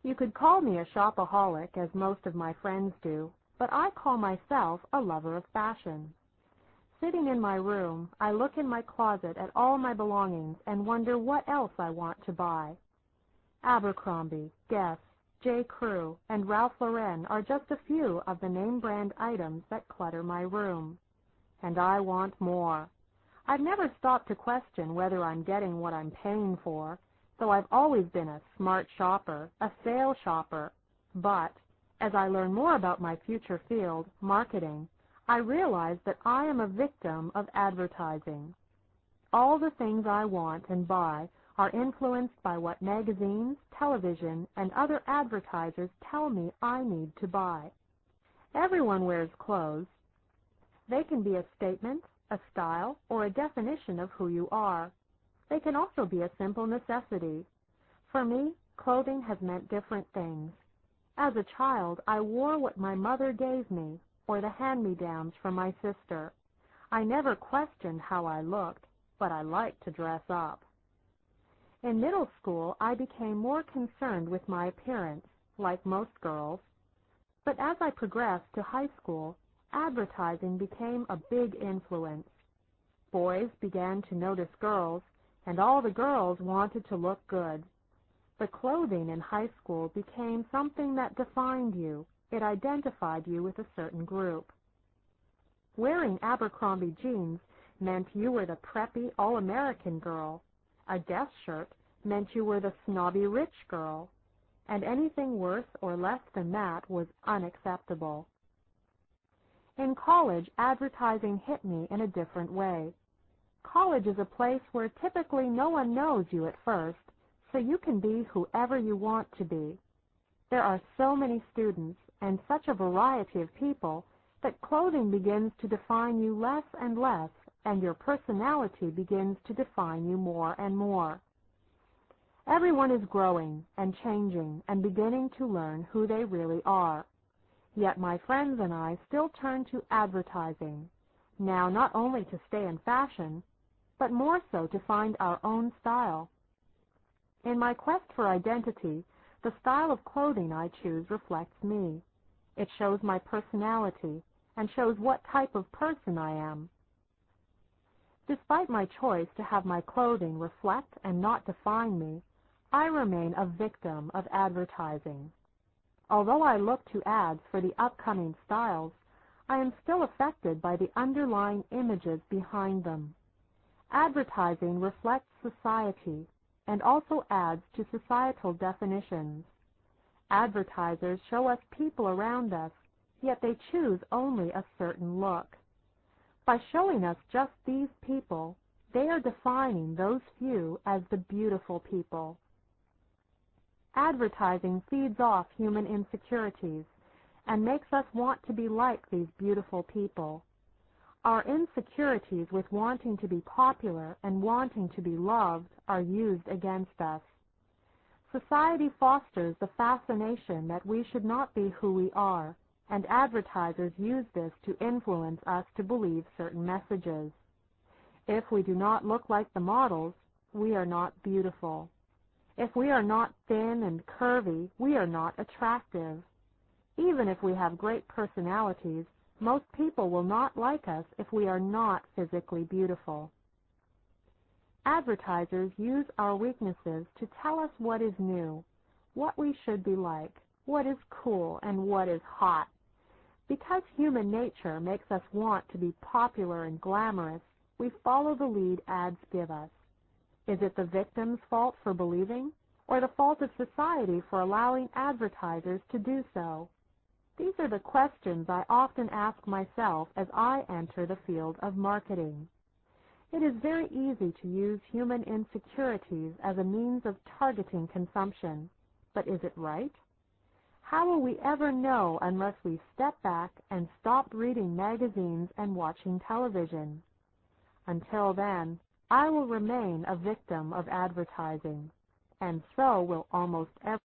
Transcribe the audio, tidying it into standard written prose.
You could call me a shopaholic, as most of my friends do, but I call myself a lover of fashion. Sitting in my room, I look in my closet at all my belongings and wonder what else I want to buy. Abercrombie, Guess, J. Crew, and Ralph Lauren are just a few of the name-brand items that clutter my room. And I want more. I've never stopped to question whether I'm getting what I'm paying for, though I've always been a smart shopper, a sale shopper. But as I learn more about my future field, marketing, I realize that I am a victim of advertising. All the things I want and buy are influenced by what magazines, television, and other advertisers tell me I need to buy. Everyone wears clothes. They can be a statement, a style, or a definition of who you are. They can also be a simple necessity. For me, clothing has meant different things. As a child, I wore what my mother gave me, or the hand-me-downs from my sister. I never questioned how I looked, but I liked to dress up. In middle school, I became more concerned with my appearance, like most girls. But as I progressed to high school, advertising became a big influence. Boys began to notice girls, and all the girls wanted to look good. The clothing in high school became something that defined you. It identified you with a certain group. Wearing Abercrombie jeans meant you were the preppy all-American girl. A Guess shirt meant you were the snobby rich girl. And anything worse or less than that was unacceptable. In college, advertising hit me in a different way. College is a place where typically no one knows you at first, so you can be whoever you want to be. There are so many students and such a variety of people that clothing begins to define you less and less, and your personality begins to define you more and more. Everyone is growing and changing and beginning to learn who they really are. Yet my friends and I still turn to advertising, now not only to stay in fashion, but more so to find our own style. In my quest for identity, the style of clothing I choose reflects me. It shows my personality and shows what type of person I am. Despite my choice to have my clothing reflect and not define me, I remain a victim of advertising. Although I look to ads for the upcoming styles, I am still affected by the underlying images behind them. Advertising reflects society and also adds to societal definitions. Advertisers show us people around us, yet they choose only a certain look. By showing us just these people, they are defining those few as the beautiful people. Advertising feeds off human insecurities and makes us want to be like these beautiful people. Our insecurities with wanting to be popular and wanting to be loved are used against us. Society fosters the fascination that we should not be who we are, and advertisers use this to influence us to believe certain messages. If we do not look like the models, we are not beautiful. If we are not thin and curvy, we are not attractive. Even if we have great personalities, most people will not like us if we are not physically beautiful. Advertisers use our weaknesses to tell us what is new, what we should be like, what is cool, and what is hot. Because human nature makes us want to be popular and glamorous, we follow the lead ads give us. Is it the victim's fault for believing, or the fault of society for allowing advertisers to do so? These are the questions I often ask myself as I enter the field of marketing. It is very easy to use human insecurities as a means of targeting consumption, but is it right? How will we ever know unless we step back and stop reading magazines and watching television? Until then, I will remain a victim of advertising, and so will almost everyone.